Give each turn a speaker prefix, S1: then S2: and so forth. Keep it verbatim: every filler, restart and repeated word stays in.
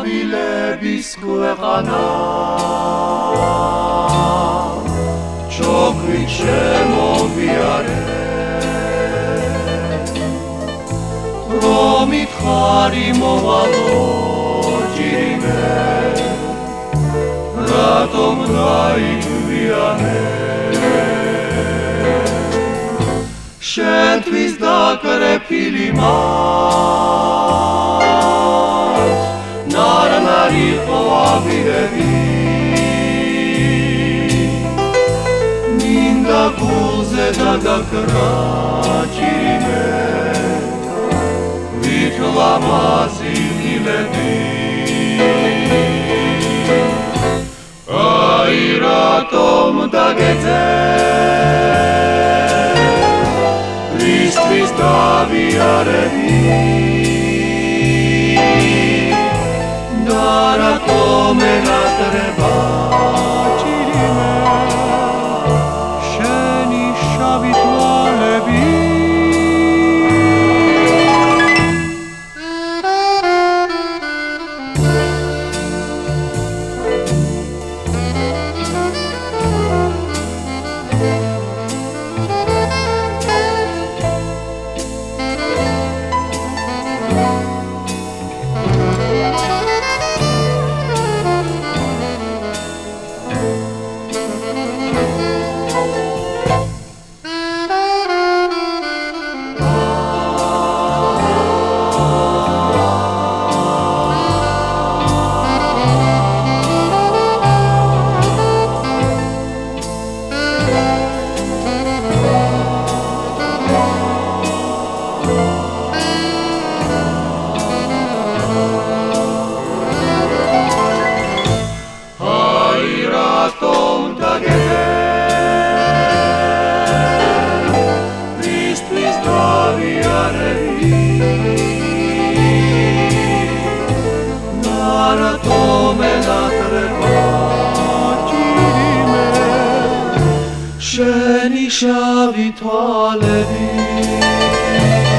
S1: ყვავილების ქვეყანა ჩოქვით შემოვიარე რომ ითხარი მოვალო ჭირიმე რატომ გაიგვიანე შენთვის დაკრეფილი მათ ნარნარი ყვავილები მინდა გულზე დაგაქრა ჭირიმე ვით ლამაზი ღილები აი რატომ დაგეძე ვისთვის დავიარები და რატომ ენატრება ჭირიმე შენი შავი თვალები შენი შავი თვალები